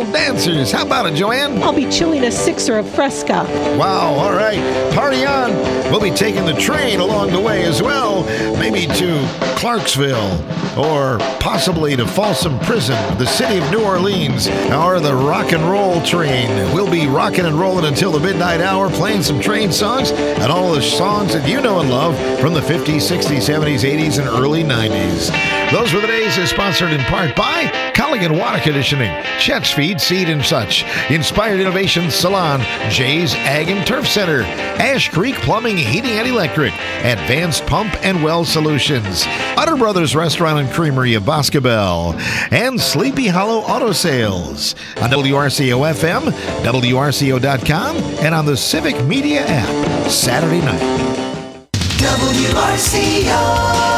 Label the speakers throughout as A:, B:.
A: Fall dancers. How about it, Joanne?
B: I'll be chilling a sixer of Fresca.
A: Wow, all right. Party on. We'll be taking the train along the way as well. Maybe to Clarksville or possibly to Folsom Prison, the city of New Orleans, or the rock and roll train. We'll be rocking and rolling until the midnight hour, playing some train songs and all the songs that you know and love from the 50s, 60s, 70s, 80s, and early 90s. Those Were the Days is sponsored in part by Culligan Water Conditioning, Chet's Feed, Seed and Such, Inspired Innovation Salon, Jay's Ag and Turf Center, Ash Creek Plumbing, Heating and Electric, Advanced Pump and Well Solutions, Utter Brothers Restaurant and Creamery of Boscobel, and Sleepy Hollow Auto Sales on WRCO FM, WRCO.com, and on the Civic Media app, Saturday night.
C: WRCO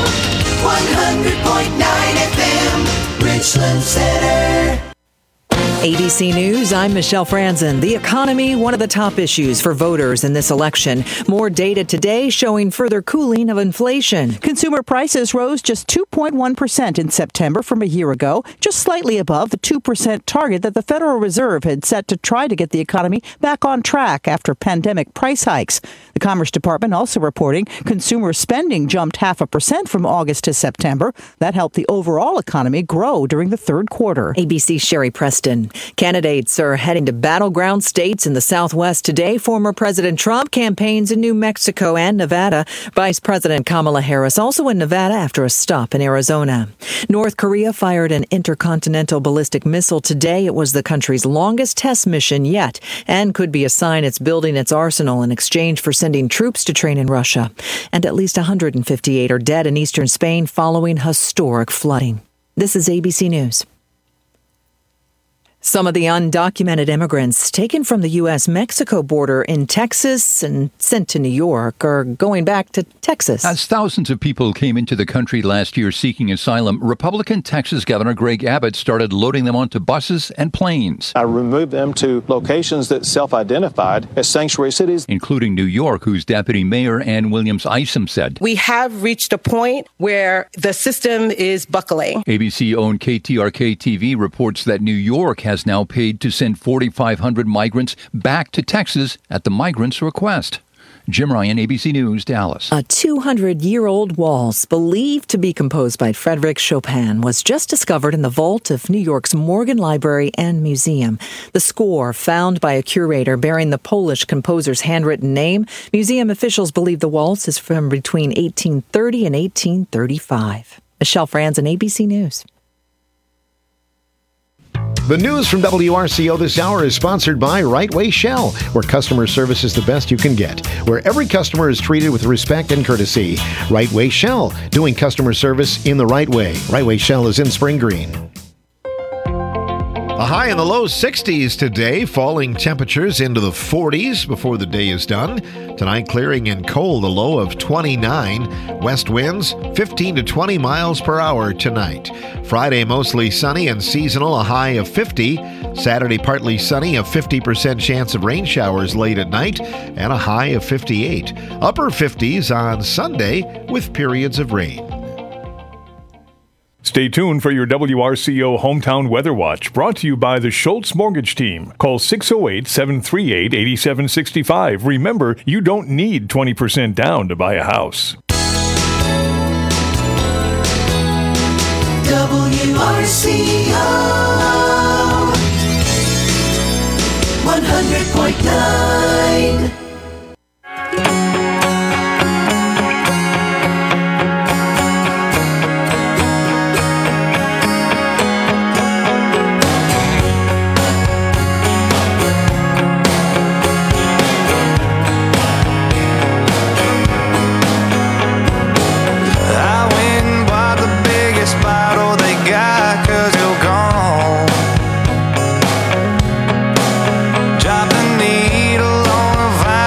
C: 100.9 FM, Richland Center.
D: ABC News, I'm Michelle Franzen. The economy, one of the top issues for voters in this election. More data today showing further cooling of inflation.
E: Consumer prices rose just 2.1% in September from a year ago, just slightly above the 2% target that the Federal Reserve had set to try to get the economy back on track after pandemic price hikes. The Commerce Department also reporting consumer spending jumped 0.5% from August to September. That helped the overall economy grow during the third quarter.
D: ABC's Sherry Preston. Candidates are heading to battleground states in the Southwest today. Former President Trump campaigns in New Mexico and Nevada. Vice President Kamala Harris also in Nevada after a stop in Arizona. North Korea fired an intercontinental ballistic missile today. It was the country's longest test mission yet and could be a sign it's building its arsenal in exchange for sending troops to train in Russia. And at least 158 are dead in eastern Spain following historic flooding. This is ABC News. Some of the undocumented immigrants taken from the U.S.-Mexico border in Texas and sent to New York are going back to Texas.
F: As thousands of people came into the country last year seeking asylum, Republican Texas Governor Greg Abbott started loading them onto buses and planes.
G: I removed them to locations that self-identified as sanctuary cities,
F: including New York, whose Deputy Mayor Ann Williams Isom said,
H: "We have reached a point where the system is buckling."
F: ABC-owned KTRK-TV reports that New York has now paid to send 4,500 migrants back to Texas at the migrants' request. Jim Ryan, ABC News, Dallas.
D: A 200-year-old waltz believed to be composed by Frédéric Chopin was just discovered in the vault of New York's Morgan Library and Museum. The score, found by a curator bearing the Polish composer's handwritten name, museum officials believe the waltz is from between 1830 and 1835. Michelle Franzen, ABC News.
A: The news from WRCO this hour is sponsored by Right Way Shell, where customer service is the best you can get, where every customer is treated with respect and courtesy. Right Way Shell, doing customer service in the right way. Right Way Shell is in Spring Green. A high in the low 60s today, falling temperatures into the 40s before the day is done. Tonight, clearing and cold, a low of 29. West winds 15 to 20 miles per hour tonight. Friday, mostly sunny and seasonal, a high of 50. Saturday, partly sunny, a 50% chance of rain showers late at night, and a high of 58. Upper 50s on Sunday with periods of rain.
I: Stay tuned for your WRCO Hometown Weather Watch, brought to you by the Schultz Mortgage Team. Call 608-738-8765. Remember, you don't need 20% down to buy a house.
C: WRCO 100.9.
J: Drop the needle on a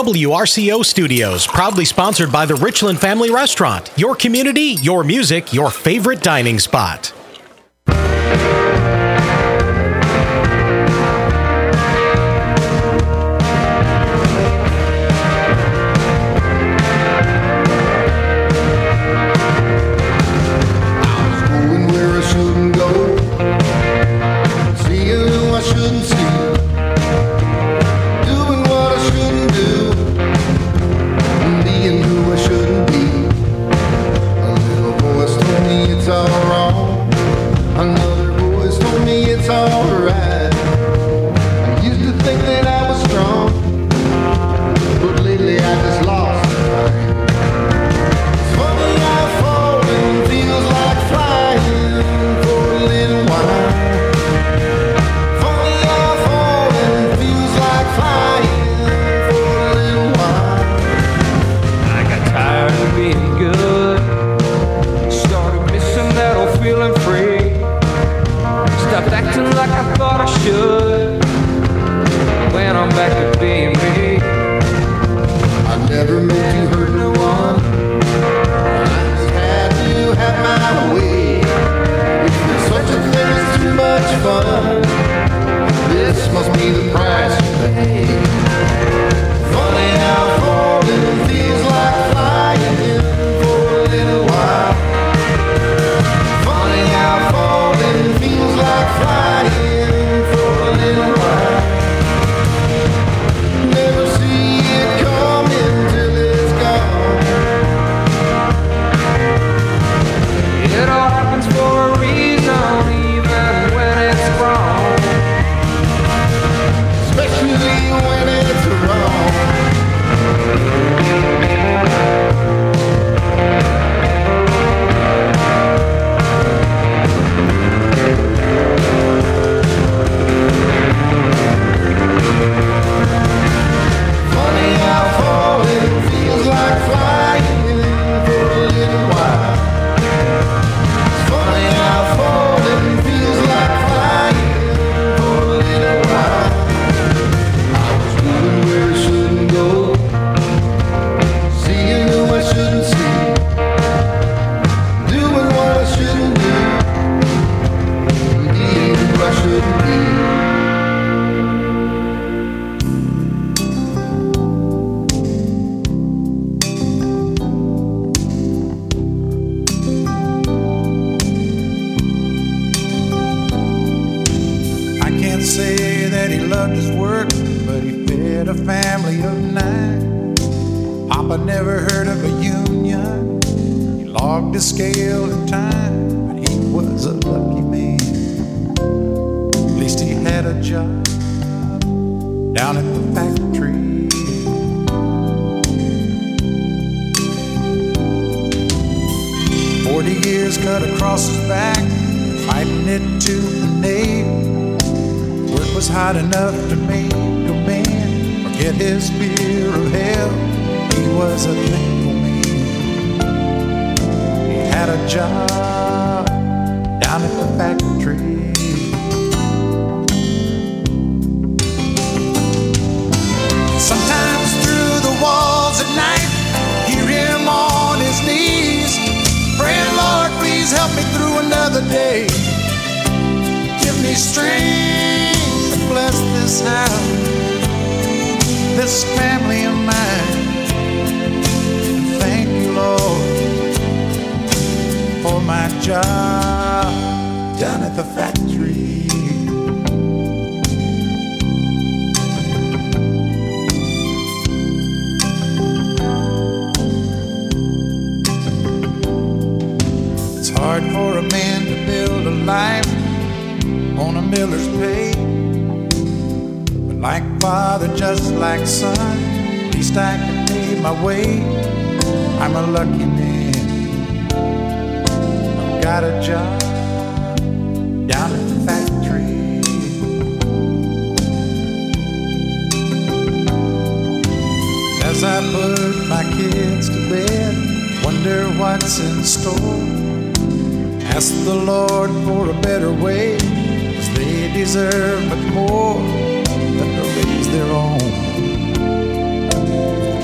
J: WRCO Studios, proudly sponsored by the Richland Family Restaurant. Your community, your music, your favorite dining spot.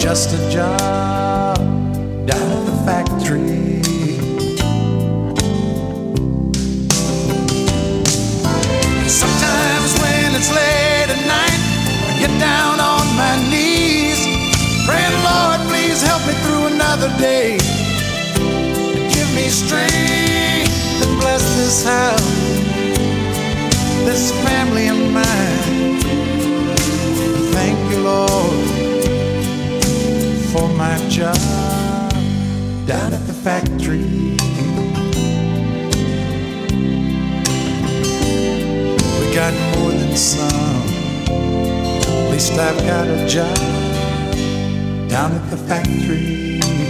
K: just a job down at the factory. Sometimes when it's late at night, I get down on my knees, praying, Lord, please help me through another day. Give me strength and bless this house, this family of mine. Thank you, Lord, for my job down at the factory. We got more than some, at least I've got a job down at the factory.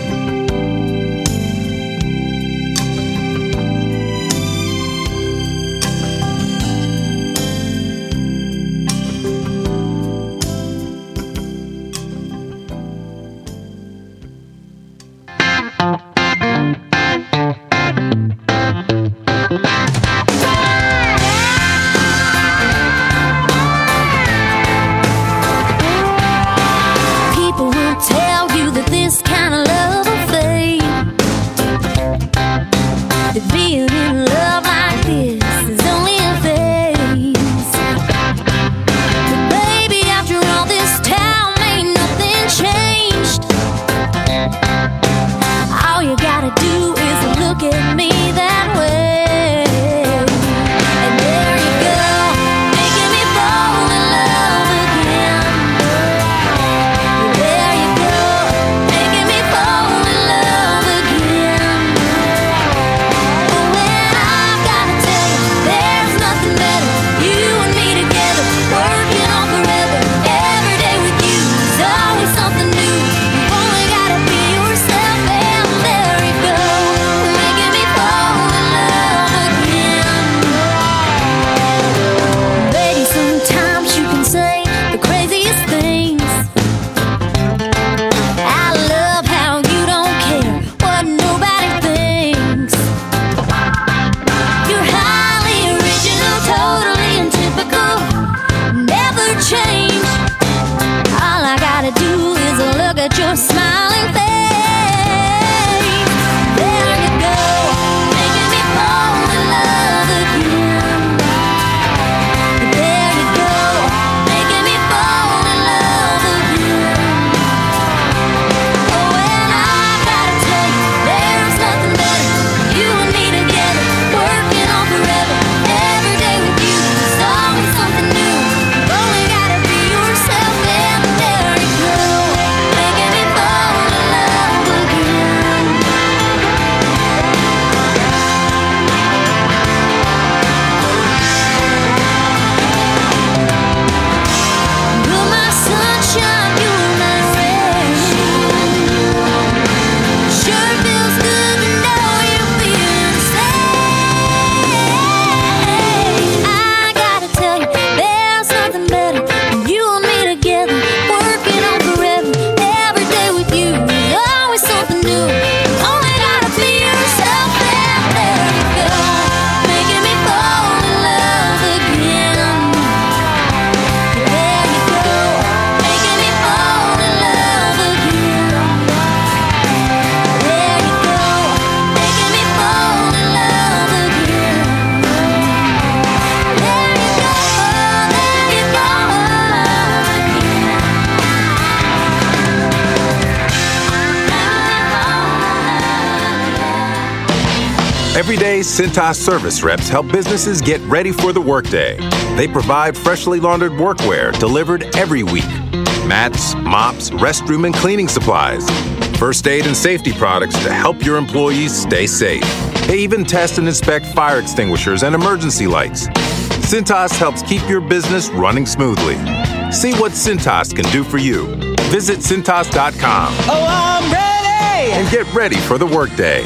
L: Everyday Cintas service reps help businesses get ready for the workday. They provide freshly laundered workwear delivered every week. Mats, mops, restroom and cleaning supplies. First aid and safety products to help your employees stay safe. They even test and inspect fire extinguishers and emergency lights. Cintas helps keep your business running smoothly. See what Cintas can do for you. Visit Cintas.com.
M: Oh, I'm ready!
L: And get ready for the workday.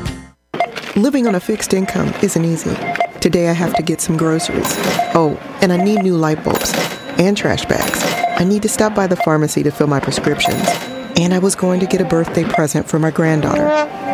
N: Living on a fixed income isn't easy. Today I have to get some groceries. Oh, and I need new light bulbs and trash bags. I need to stop by the pharmacy to fill my prescriptions. And I was going to get a birthday present for my granddaughter.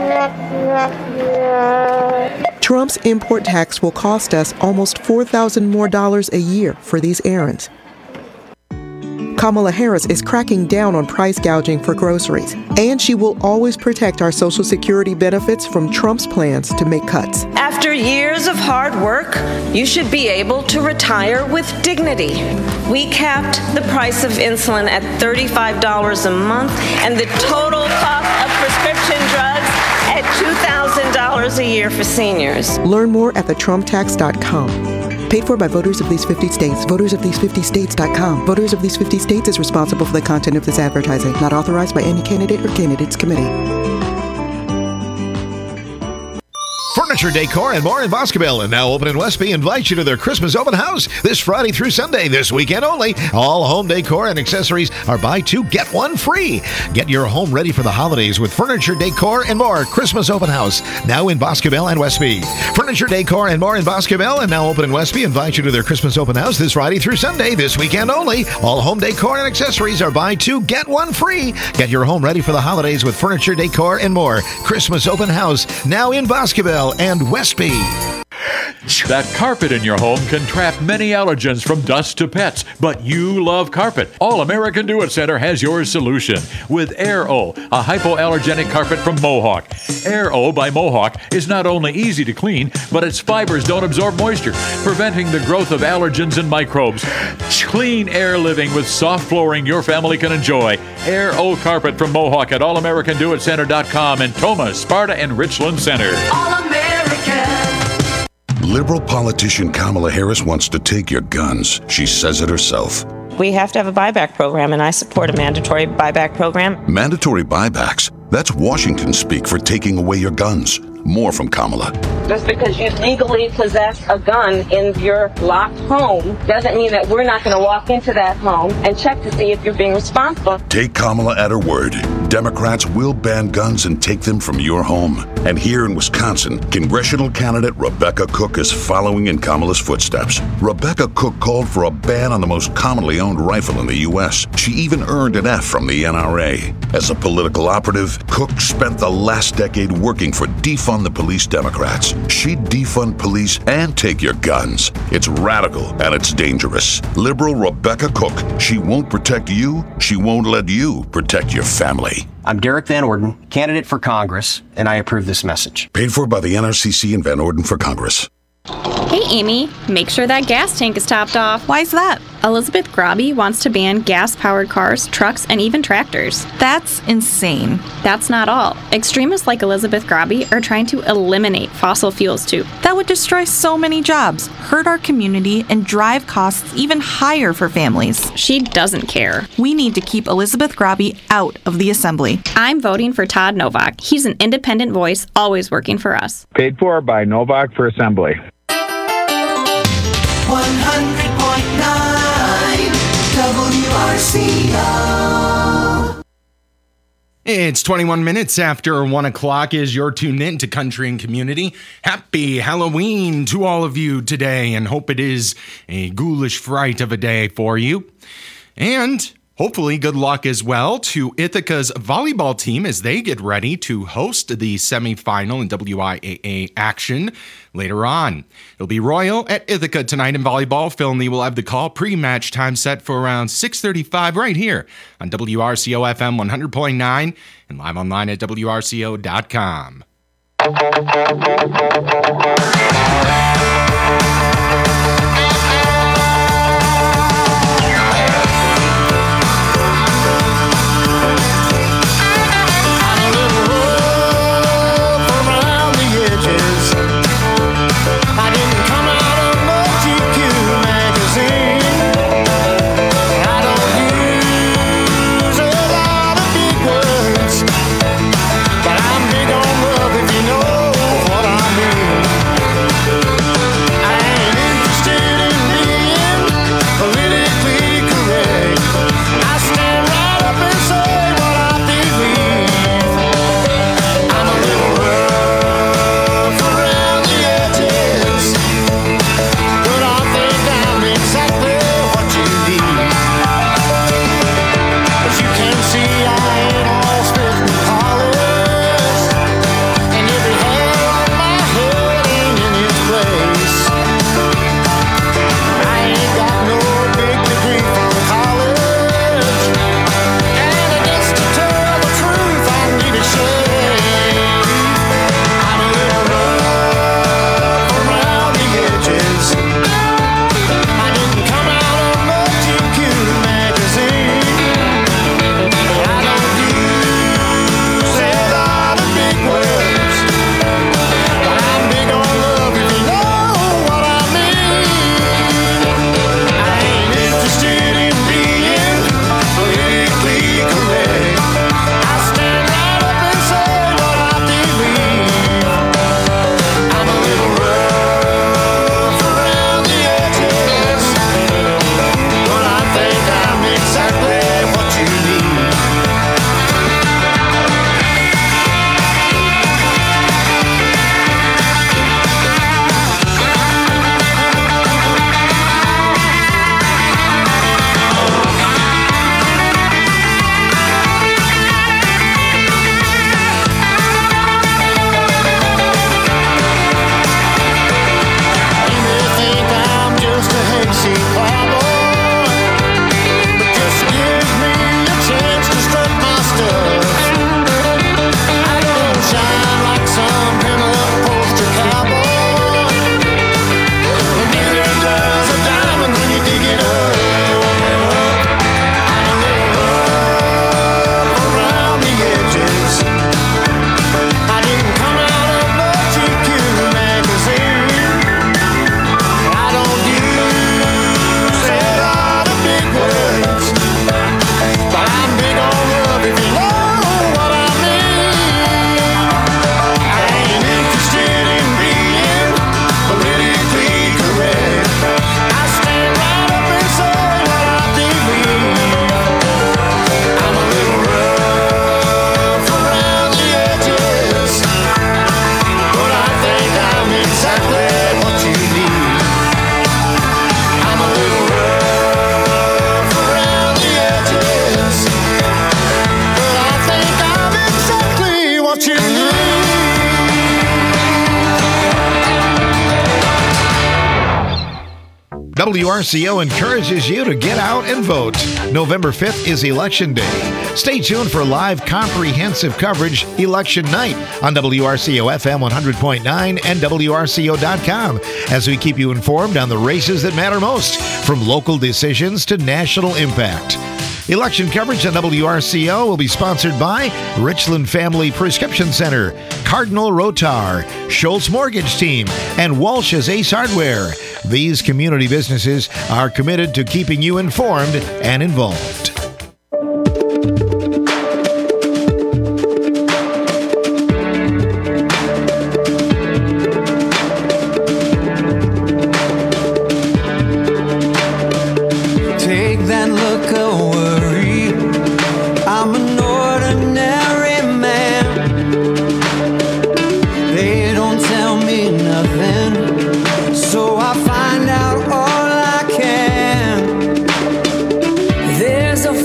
N: Trump's import tax will cost us almost $4,000 more a year for these errands. Kamala Harris is cracking down on price gouging for groceries, and she will always protect our Social Security benefits from Trump's plans to make cuts.
O: After years of hard work, you should be able to retire with dignity. We capped the price of insulin at $35 a month and the total cost of prescription drugs at $2,000 a year for seniors.
N: Learn more at thetrumptax.com. Paid for by voters of these 50 states. VotersOfThese50States.com. Voters of these 50 states is responsible for the content of this advertising. Not authorized by any candidate or candidates committee.
A: Furniture, decor, and more in Boscoville, and now open in Westby, invite you to their Christmas open house this Friday through Sunday, this weekend only. All home decor and accessories are buy two, get one free. Get your home ready for the holidays with Furniture, Decor, and More Christmas open house, now in Boscoville and Westby. Furniture, Decor, and More in Boscoville, and now open in Westby, invite you to their Christmas open house this Friday through Sunday, this weekend only. All home decor and accessories are buy two, get one free. Get your home ready for the holidays with Furniture, Decor, and More Christmas open house, now in Boscoville and Westby.
P: That carpet in your home can trap many allergens from dust to pets, but you love carpet. All American Do-It Center has your solution with Air-O, a hypoallergenic carpet from Mohawk. Air-O by Mohawk is not only easy to clean, but its fibers don't absorb moisture, preventing the growth of allergens and microbes. Clean air living with soft flooring your family can enjoy. Air-O carpet from Mohawk at allamericandoitcenter.com and Toma, Sparta, and Richland Center.
Q: Liberal politician Kamala Harris wants to take your guns. She says it herself.
O: We have to have a buyback program, and I support a mandatory buyback program.
Q: Mandatory buybacks? That's Washington speak for taking away your guns. More from Kamala.
O: Just because you legally possess a gun in your locked home doesn't mean that we're not going to walk into that home and check to see if you're being responsible.
Q: Take Kamala at her word. Democrats will ban guns and take them from your home. And here in Wisconsin, congressional candidate Rebecca Cook is following in Kamala's footsteps. Rebecca Cook called for a ban on the most commonly owned rifle in the U.S. She even earned an F from the NRA. As a political operative, Cook spent the last decade working for Defund the Police Democrats. She'd defund police and take your guns. It's radical and it's dangerous. Liberal Rebecca Cook. She won't protect you. She won't let you protect your family.
R: I'm Derek Van Orden, candidate for Congress, and I approve this message.
Q: Paid for by the NRCC and Van Orden for Congress.
S: Hey, Amy, make sure that gas tank is topped off.
T: Why's that?
S: Elizabeth Grobby wants to ban gas-powered cars, trucks, and even tractors.
T: That's insane.
S: That's not all. Extremists like Elizabeth Grobby are trying to eliminate fossil fuels, too.
T: That would destroy so many jobs, hurt our community, and drive costs even higher for families.
S: She doesn't care.
T: We need to keep Elizabeth Grobby out of the assembly.
S: I'm voting for Todd Novak. He's an independent voice, always working for us.
U: Paid for by Novak for Assembly.
C: 100.9 WRCO.
V: It's 21 minutes after 1 o'clock as you're tuned in to Country and Community. Happy Halloween to all of you today, and hope it is a ghoulish fright of a day for you. And hopefully good luck as well to Ithaca's volleyball team as they get ready to host the semifinal in WIAA action later on. It'll be Royal at Ithaca tonight in volleyball. Phil and Lee will have the call. Pre-match time set for around 6:35 right here on WRCO FM 100.9 and live online at WRCO.com.
K: I
A: WRCO encourages you to get out and vote. November 5th is Election Day. Stay tuned for live comprehensive coverage election night on WRCO FM 100.9 and WRCO.com as we keep you informed on the races that matter most, from local decisions to national impact. Election coverage on WRCO will be sponsored by Richland Family Prescription Center, Cardinal Rotar, Schultz Mortgage Team, and Walsh's Ace Hardware. These community businesses are committed to keeping you informed and involved.
C: Take that look of worry. I'm an ordinary man. They don't tell me nothing, so I find out all I can. There's a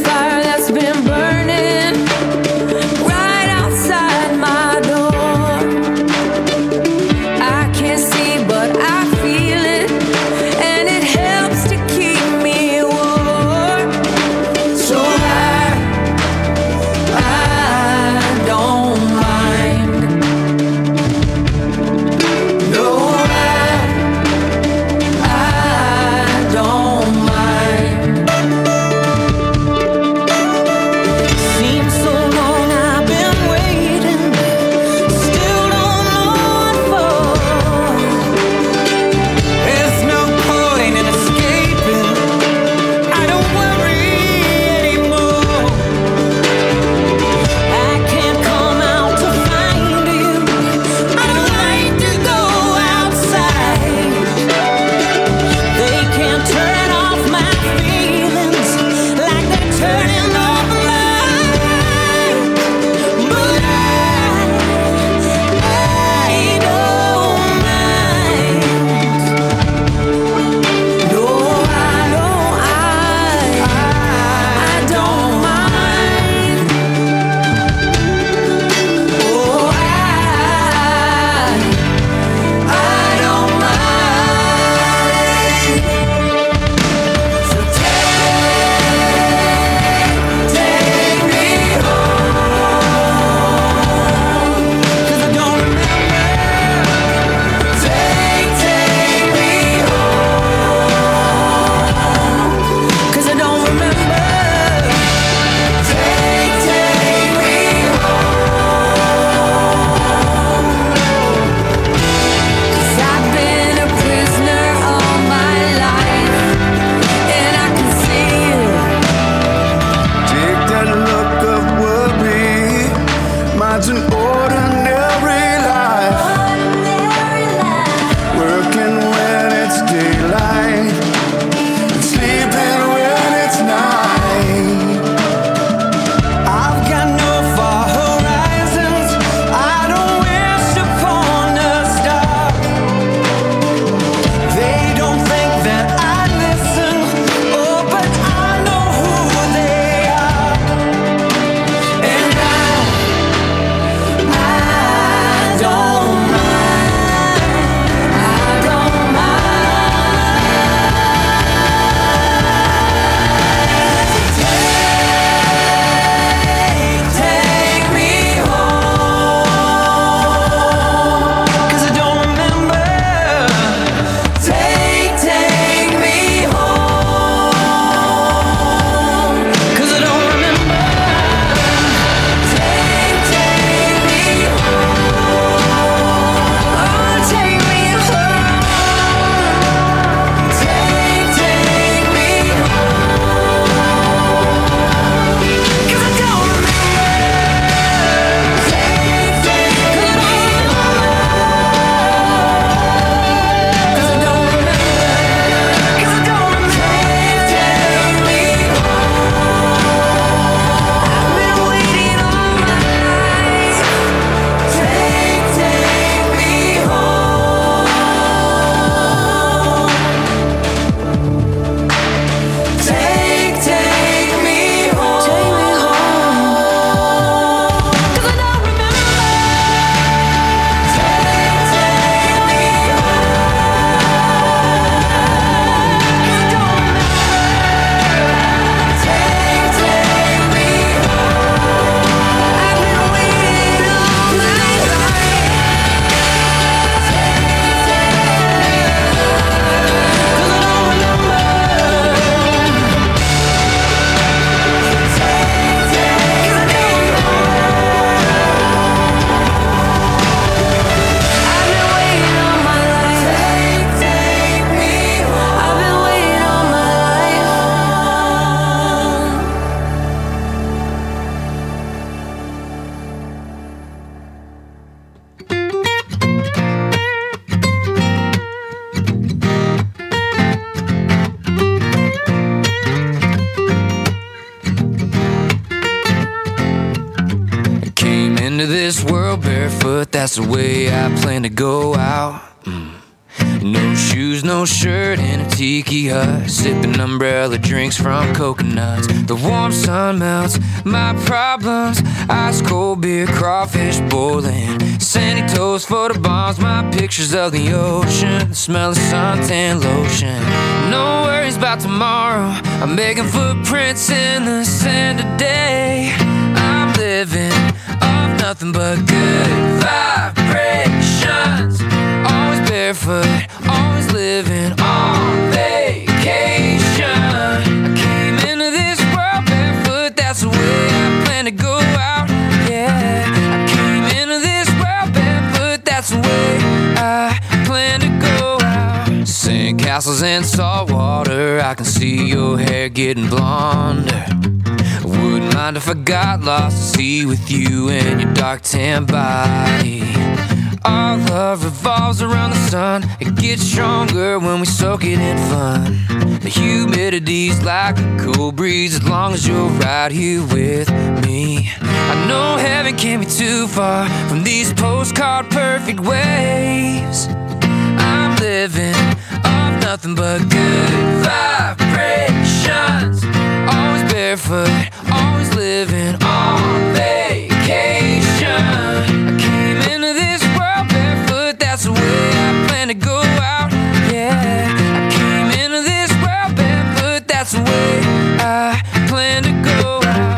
C: that's the way I plan to go out. No shoes, no shirt, in a tiki hut, sipping umbrella drinks from coconuts. The warm sun melts my problems. Ice cold beer, crawfish boiling, sandy toast for the bombs. My pictures of the ocean, the smell of suntan lotion. No worries about tomorrow, I'm making footprints in the sand today. I'm living off nothing but good vibrations. Always barefoot, always living on vacation. I came into this world barefoot, that's the way I plan to go out. Yeah, I came into this world barefoot, that's the way I plan to go out. Sand castles and salt water, I can see your hair getting blonder. Wouldn't mind if I got lost to sea with you and your dark tan body. Our love revolves around the sun. It gets stronger when we soak it in fun. The humidity's like a cool breeze as long as you're right here with me. I know heaven can't be too far from these postcard perfect waves. I'm living off nothing but good vibrations. Always barefoot, always living on vacation. I came into this world barefoot, that's the way I plan to go out. Yeah, I came into this world barefoot, that's the way I plan to go out.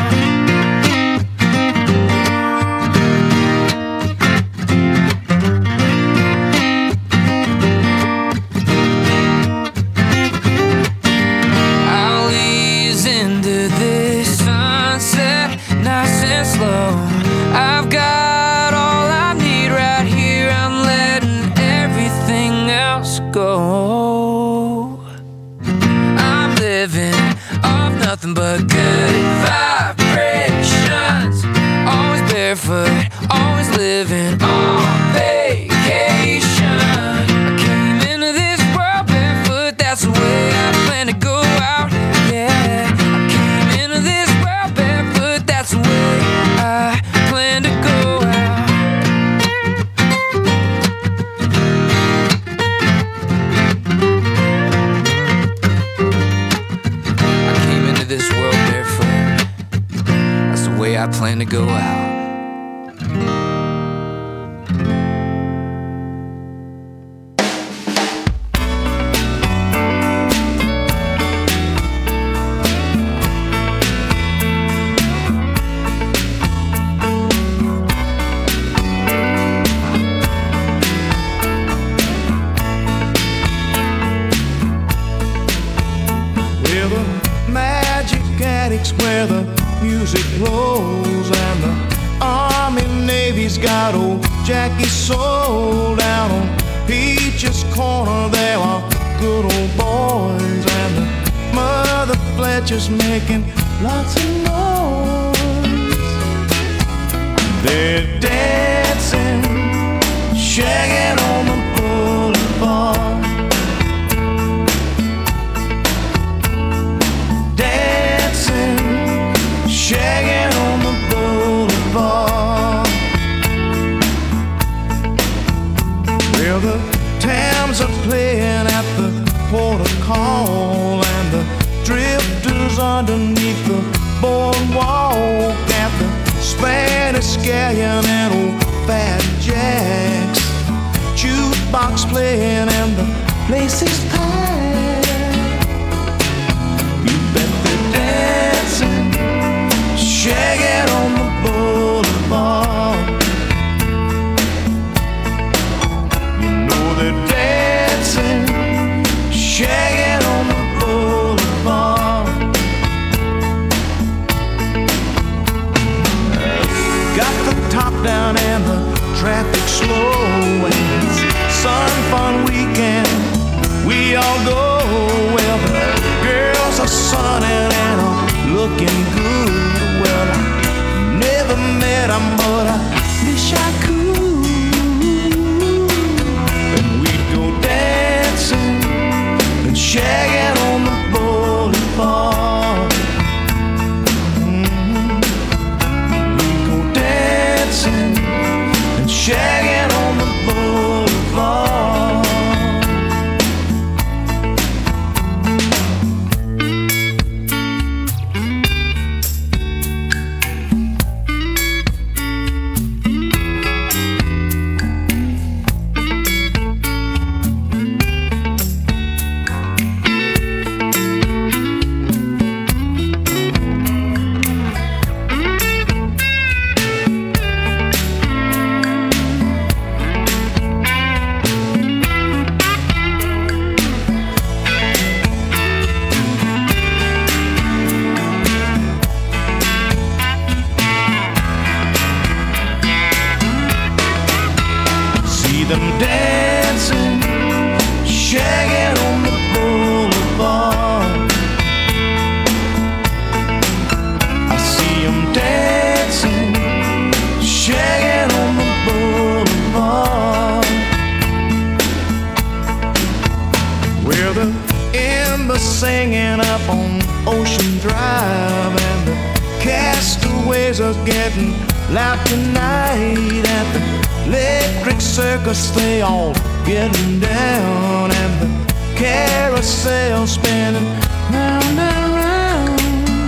C: I'll ease into this sunset, nice and slow. I've got all I need right here. I'm letting everything else go. I'm living off nothing but good vibrations. Always barefoot, always living on vacation. I came into this world barefoot, that's the way I plan to go out. Yeah, I came into this world barefoot, that's the way I plan to go out. I came into this world barefoot, that's the way I plan to go out.
K: We're the magic addicts where the music rolls, and the Army Navy's got old Jackie sold. Down on Peach's Corner there are good old boys, and the Mother Fletcher's making lots of noise. They're dancing, shagging on the boulevard. Dancing, shagging on the boulevard. Well, the Thames are playing at the port of call, and the drifters underneath the boardwalk at the Spanish Scallion and old Fat Jack's. Jukebox playing and the place is packed. You bet they're dancing, shagging on the boulevard. You know they're dancing, shagging on the boulevard. Got the top down and the traffic slow, and it's sun fun weekend. We all go. Well, the girls are sunning and are looking good. Well, I never met them, but I wish I could. And we'd go dancing and shagging on the boulevard. We'd go dancing and shagging them dancing, shagging on the boulevard. I see them dancing, shagging on the boulevard. Where the embers singing up on Ocean Drive, and the castaways are getting loud tonight. At the electric circus they all getting down, and the carousel spinning round and round.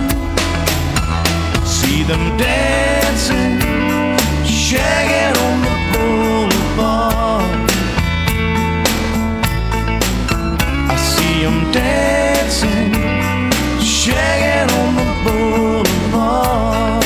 K: See them dancing, shagging on the boulevard. I see them dancing, shagging on the boulevard.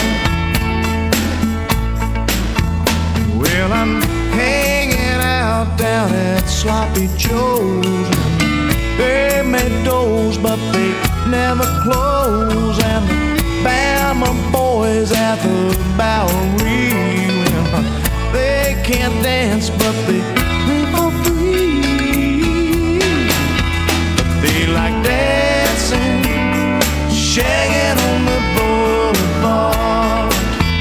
K: Well, I'm hanging out down at Sloppy Joe's. They made doors, but they never close. And the Bama boys at the Bowery, well, they can't dance, but they play for free. But they like dancing, shagging on the boulevard.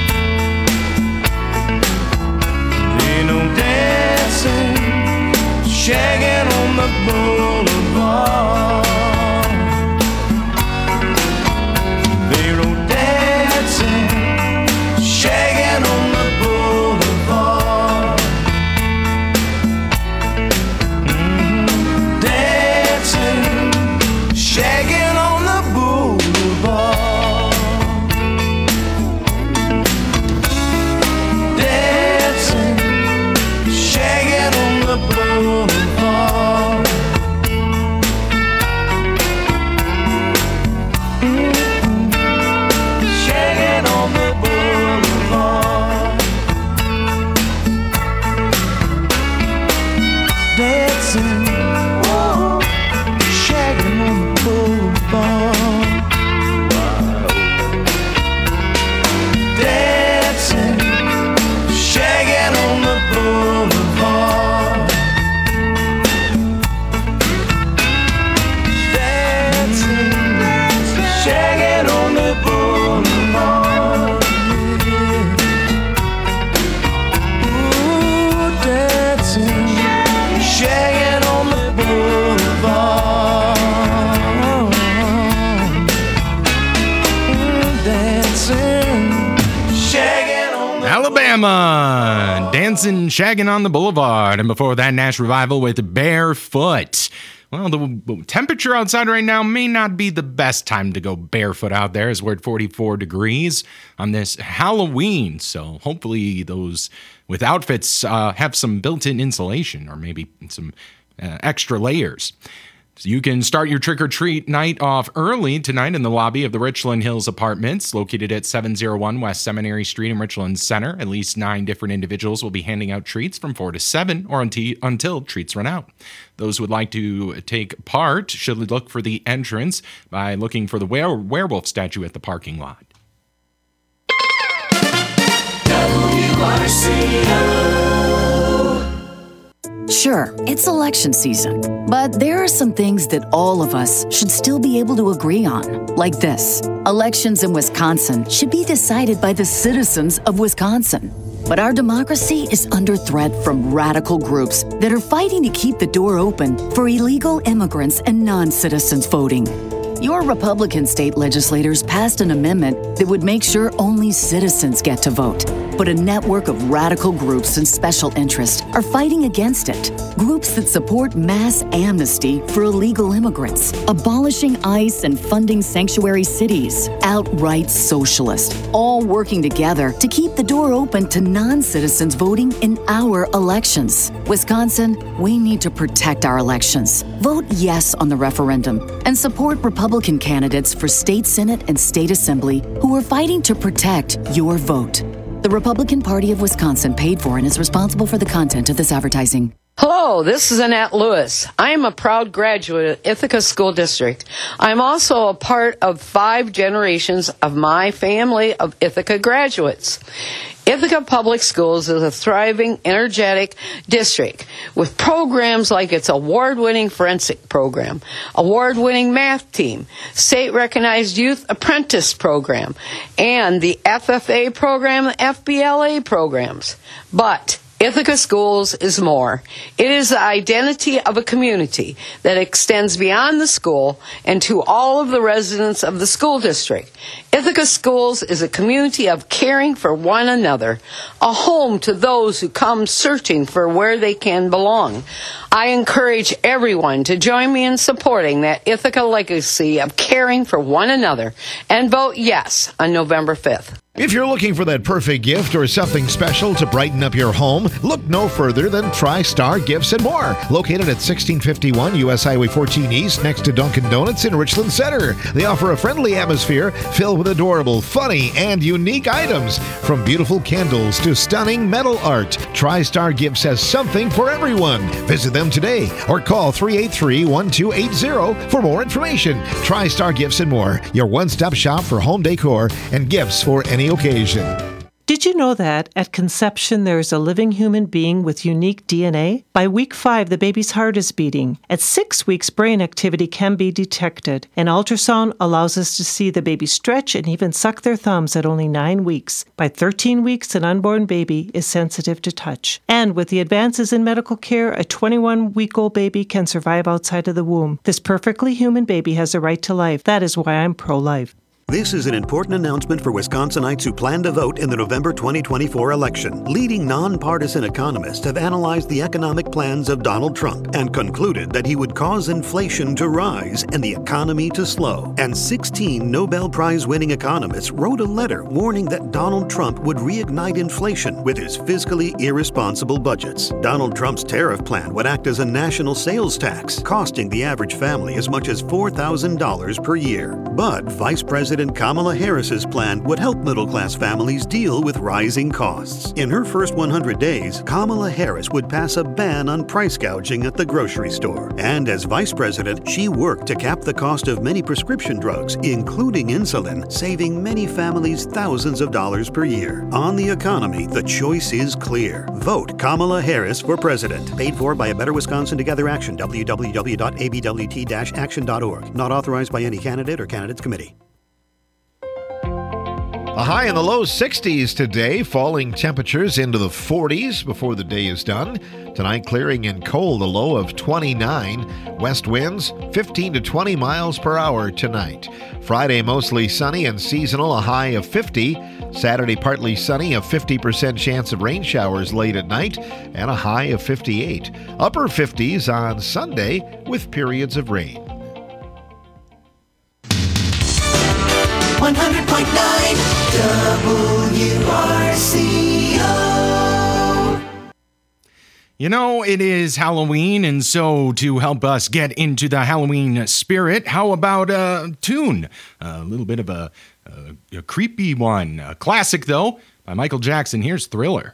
K: They know dancing, shagging on the boulevard. They know dancing, shagging on the boulevard. Dancing, shagging on the boulevard. Dancing, shagging on the boulevard. Shagging on the boulevard. Dancing, shagging on the boulevard. Dancing, shagging on the boulevard. Dancing, shagging on the boulevard. Ooh, dancing, shagging on the boulevard. Dancing, shagging on the
V: Alabama, dancing, shagging on the boulevard. And before that, Nash Revival with Barefoot. Well, the temperature outside right now may not be the best time to go barefoot out there, as we're at 44 degrees on this Halloween. So hopefully those with outfits have some built-in insulation, or maybe some extra layers. So you can start your trick-or-treat night off early tonight in the lobby of the Richland Hills Apartments, located at 701 West Seminary Street in Richland Center. At least 9 different individuals will be handing out treats from 4 to 7 or until treats run out. Those who would like to take part should look for the entrance by looking for the werewolf statue at the parking lot.
B: Sure, it's election season, but there are some things that all of us should still be able to agree on, like this. Elections in Wisconsin should be decided by the citizens of Wisconsin. But our democracy is under threat from radical groups that are fighting to keep the door open for illegal immigrants and non-citizens voting. Your Republican state legislators passed an amendment that would make sure only citizens get to vote. But a network of radical groups and special interests are fighting against it. Groups that support mass amnesty for illegal immigrants, abolishing ICE and funding sanctuary cities, outright socialist, all working together to keep the door open to non-citizens voting in our elections. Wisconsin, we need to protect our elections. Vote yes on the referendum and support Republican candidates for state Senate and state assembly who are fighting to protect your vote. The Republican Party of Wisconsin paid for and is responsible for the content of this advertising.
E: Hello, this is Annette Lewis. I am a proud graduate of Ithaca School District. I'm also a part of 5 generations of my family of Ithaca graduates. Ithaca Public Schools is a thriving, energetic district with programs like its award-winning forensic program, award-winning math team, state-recognized youth apprentice program, and the FFA program, the FBLA programs. But Ithaca Schools is more. It is the identity of a community that extends beyond the school and to all of the residents of the school district. Ithaca Schools is a community of caring for one another, a home to those who come searching for where they can belong. I encourage everyone to join me in supporting that Ithaca legacy of caring for one another and vote yes on November 5th.
A: If you're looking for that perfect gift or something special to brighten up your home, look no further than TriStar Gifts and More. Located at 1651 U.S. Highway 14 East next to Dunkin' Donuts in Richland Center. They offer a friendly atmosphere filled with adorable, funny, and unique items. From beautiful candles to stunning metal art, TriStar Gifts has something for everyone. Visit them today or call 383-1280 for more information. TriStar Gifts and More, your one-stop shop for home decor and gifts for any occasion.
G: Did you know that at conception there is a living human being with unique DNA? By week 5, the baby's heart is beating. At 6 weeks, brain activity can be detected. An ultrasound allows us to see the baby stretch and even suck their thumbs at only 9 weeks. By 13 weeks, an unborn baby is sensitive to touch. And with the advances in medical care, a 21-week-old baby can survive outside of the womb. This perfectly human baby has a right to life. That is why I'm pro-life.
W: This is an important announcement for Wisconsinites who plan to vote in the November 2024 election. Leading nonpartisan economists have analyzed the economic plans of Donald Trump and concluded that he would cause inflation to rise and the economy to slow. And 16 Nobel Prize-winning economists wrote a letter warning that Donald Trump would reignite inflation with his fiscally irresponsible budgets. Donald Trump's tariff plan would act as a national sales tax, costing the average family as much as $4,000 per year. But Vice President Kamala Harris's plan would help middle-class families deal with rising costs. In her first 100 days, Kamala Harris would pass a ban on price gouging at the grocery store. And as vice president, she worked to cap the cost of many prescription drugs, including insulin, saving many families thousands of dollars per year. On the economy, the choice is clear. Vote Kamala Harris for president. Paid for by A Better Wisconsin Together Action, www.abwt-action.org. Not authorized by any candidate or candidates committee.
A: A high in the low 60s today, falling temperatures into the 40s before the day is done. Tonight, clearing and cold, a low of 29. West winds 15 to 20 miles per hour tonight. Friday, mostly sunny and seasonal, a high of 50. Saturday, partly sunny, a 50% chance of rain showers late at night, and a high of 58. Upper 50s on Sunday with periods of rain.
K: 100.9 WRCO.
V: You know, it is Halloween, and so to help us get into the Halloween spirit, how about a tune? A little bit of a creepy one. A classic, though, by Michael Jackson. Here's Thriller.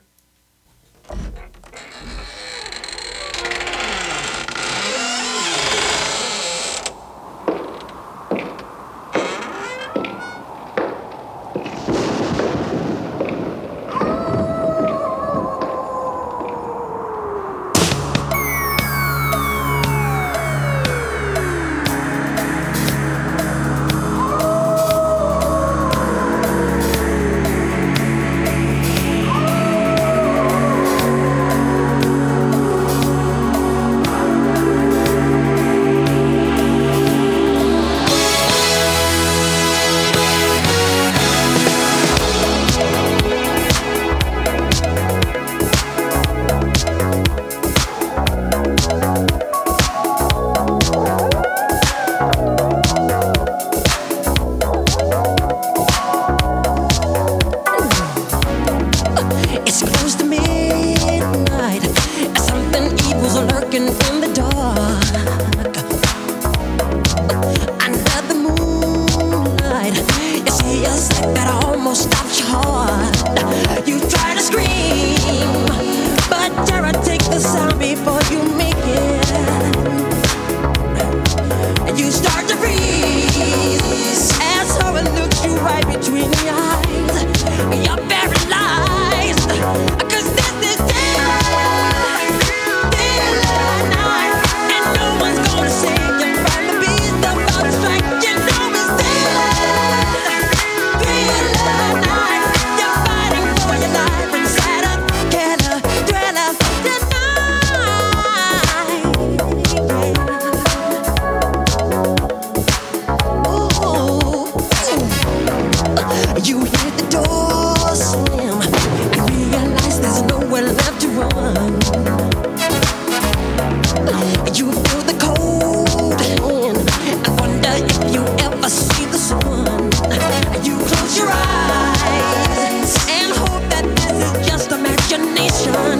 D: You feel the cold and wonder if you ever see the sun. You close your eyes and hope that this is just imagination,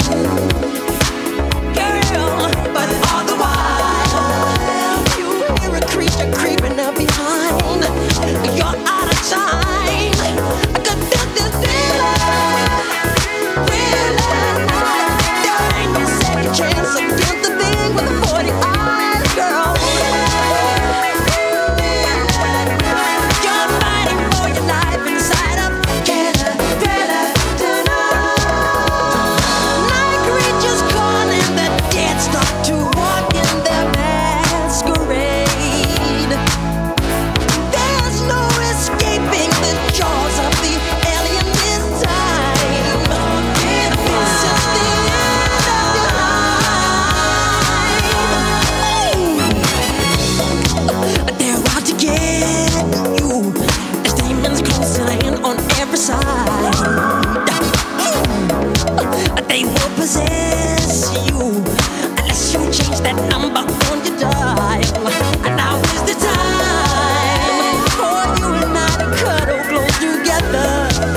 D: girl. But all the while you hear a creature creeping up behind. You're out of time. I could feel this feeling. There ain't no second chance against the thing with the 40 eyes, girl. You're fighting for your life inside of Thriller tonight. Night creatures calling, the dead start to walk in their masquerade. There's no escaping the jaws of the alien this time. This is the end of your life. They're out to get you. As demons closing in on every side. They will possess you unless you change that number on your dial. And now is the time for you and I to cuddle close together.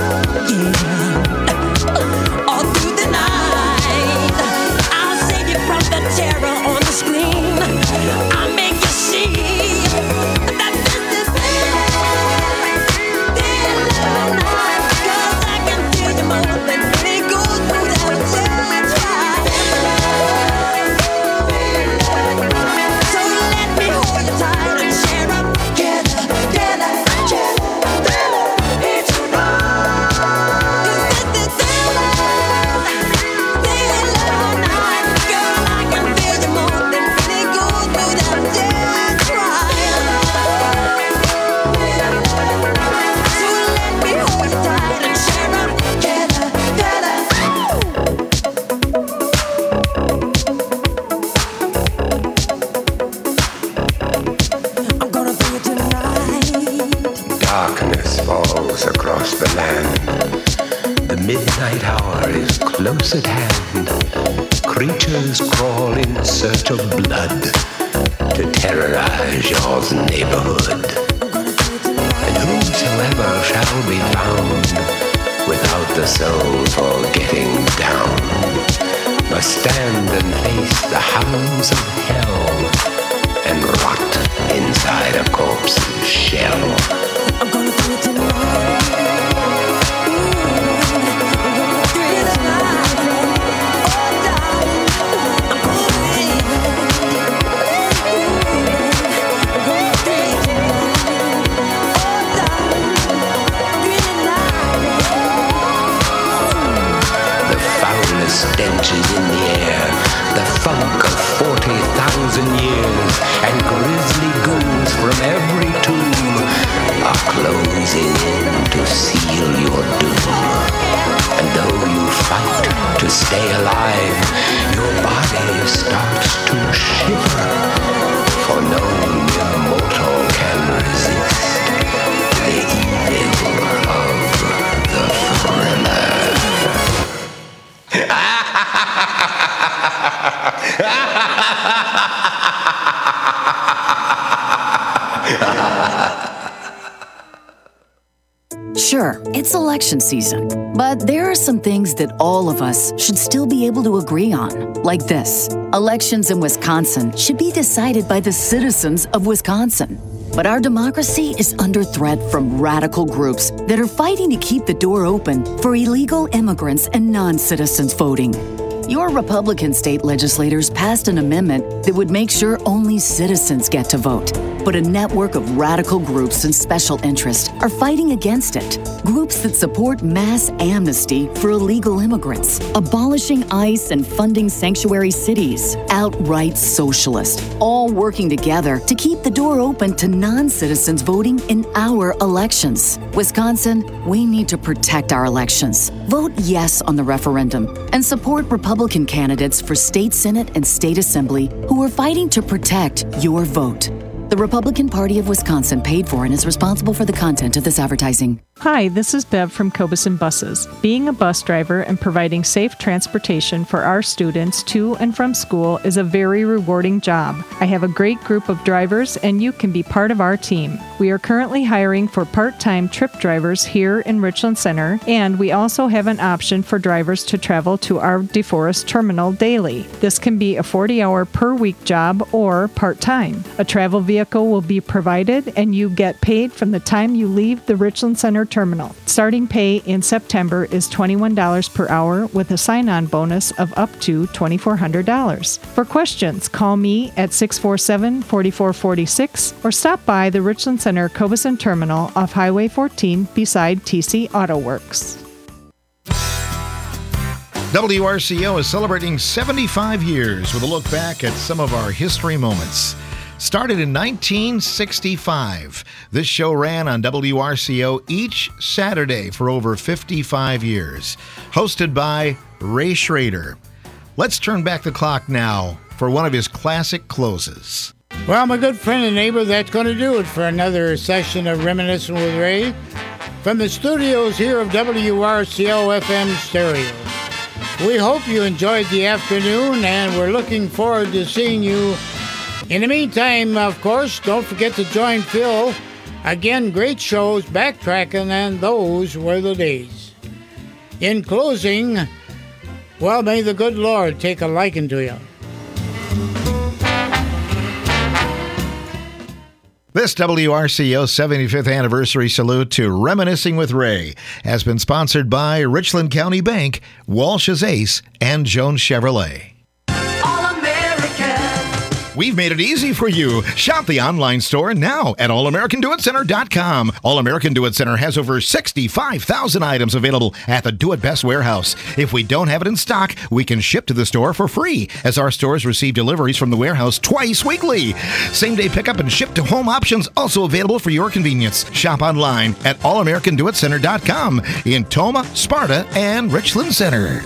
D: Yeah. All through the night, I'll save you from the terror on the screen. I'll make you see that this is Thriller night. 'Cause I can feel you more than when it goes through that dead drive. So let me hold you tight and share up together. Thriller, it's right. 'Cause this is Thriller night. Girl, I can feel you more than when it goes through that dead drive. So let me hold you tight and share up together. I'm gonna feel it tonight.
F: Darkness falls across the land. The midnight hour is close at hand. Creatures crawl in search of blood to terrorize your neighborhood. And whosoever shall be found without the soul for getting down must stand and face the hounds of hell and rot inside a corpse's shell.
D: I'm gonna feel it tonight. I'm gonna feel it tonight. Oh, darling, I'm gonna feel it. I'm gonna feel it tonight. Oh, darling, feel it now.
F: The foulest stench is in the air, the funk of 40,000 years, and grisly goons from every tomb are closing in to seal your doom. And though you fight to stay alive, your body starts to shiver, for no immortal can resist the evil of the Thriller.
B: Sure, it's election season, but there are some things that all of us should still be able to agree on, like this. Elections in Wisconsin should be decided by the citizens of Wisconsin. But our democracy is under threat from radical groups that are fighting to keep the door open for illegal immigrants and non-citizens voting. Your Republican state legislators passed an amendment that would make sure only citizens get to vote. But a network of radical groups and special interests are fighting against it. Groups that support mass amnesty for illegal immigrants, abolishing ICE and funding sanctuary cities, outright socialist, all working together to keep the door open to non-citizens voting in our elections. Wisconsin, we need to protect our elections. Vote yes on the referendum and support Republican candidates for state Senate and state assembly who are fighting to protect your vote. The Republican Party of Wisconsin paid for and is responsible for the content of this advertising.
G: Hi, this is Bev from Cobeson Buses. Being a bus driver and providing safe transportation for our students to and from school is a very rewarding job. I have a great group of drivers and you can be part of our team. We are currently hiring for part-time trip drivers here in Richland Center, and we also have an option for drivers to travel to our DeForest terminal daily. This can be a 40-hour per week job or part-time. A travel vehicle will be provided and you get paid from the time you leave the Richland Center terminal. Starting pay in September is $21 per hour with a sign-on bonus of up to $2,400. For questions, call me at 647-4446 or stop by the Richland Center Cobeson Terminal off Highway 14 beside TC Auto Works.
A: WRCO is celebrating 75 years with a look back at some of our history moments. Started in 1965, this show ran on WRCO each Saturday for over 55 years. Hosted by Ray Schrader. Let's turn back the clock now for one of his classic closes.
H: Well, my good friend and neighbor, that's going to do it for another session of Reminiscing with Ray from the studios here of WRCO FM Stereo. We hope you enjoyed the afternoon, and we're looking forward to seeing you. In the meantime, of course, don't forget to join Phil. Again, great shows, backtracking, and those were the days. In closing, well, may the good Lord take a liking to you.
A: This WRCO 75th anniversary salute to Reminiscing with Ray has been sponsored by Richland County Bank, Walsh's Ace, and Jones Chevrolet. We've made it easy for you. Shop the online store now at allamericandoitcenter.com. All American Do It Center has over 65,000 items available at the Do It Best warehouse. If we don't have it in stock, we can ship to the store for free, as our stores receive deliveries from the warehouse twice weekly. Same-day pickup and ship-to-home options also available for your convenience. Shop online at allamericandoitcenter.com in Toma, Sparta, and Richland Center.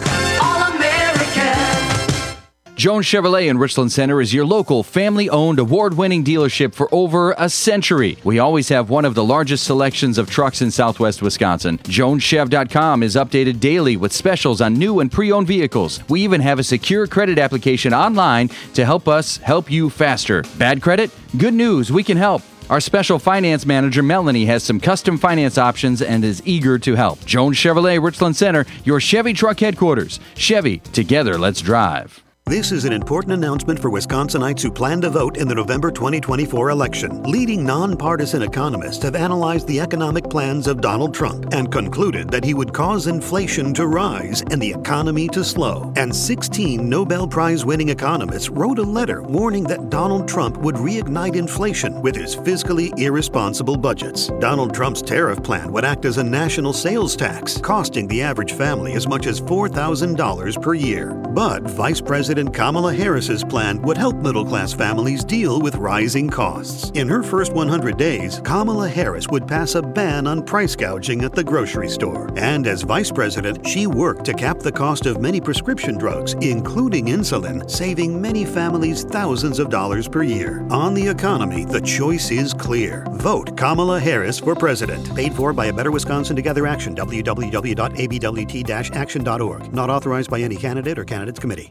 I: Jones Chevrolet in Richland Center is your local family-owned, award-winning dealership for over a century. We always have one of the largest selections of trucks in southwest Wisconsin. JonesChev.com is updated daily with specials on new and pre-owned vehicles. We even have a secure credit application online to help us help you faster. Bad credit? Good news, we can help. Our special finance manager, Melanie, has some custom finance options and is eager to help. Jones Chevrolet, Richland Center, your Chevy truck headquarters. Chevy, together, let's drive.
W: This is an important announcement for Wisconsinites who plan to vote in the November 2024 election. Leading nonpartisan economists have analyzed the economic plans of Donald Trump and concluded that he would cause inflation to rise and the economy to slow. And 16 Nobel Prize-winning economists wrote a letter warning that Donald Trump would reignite inflation with his fiscally irresponsible budgets. Donald Trump's tariff plan would act as a national sales tax, costing the average family as much as $4,000 per year. But Vice President Kamala Harris's plan would help middle-class families deal with rising costs. In her first 100 days, Kamala Harris would pass a ban on price gouging at the grocery store. And as vice president, she worked to cap the cost of many prescription drugs, including insulin, saving many families thousands of dollars per year. On the economy, the choice is clear. Vote Kamala Harris for president. Paid for by A Better Wisconsin Together Action, www.abwt-action.org. Not authorized by any candidate or candidates committee.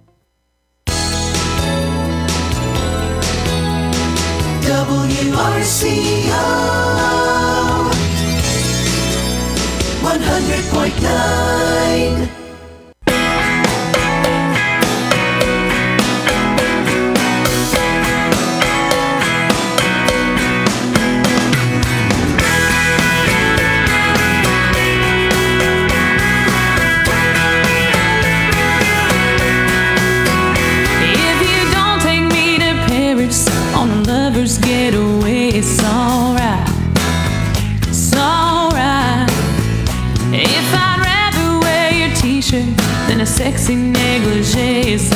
D: WRCO 100.9.
J: Getaway, it's alright, it's alright. If I'd rather wear your t-shirt than a sexy negligee, it's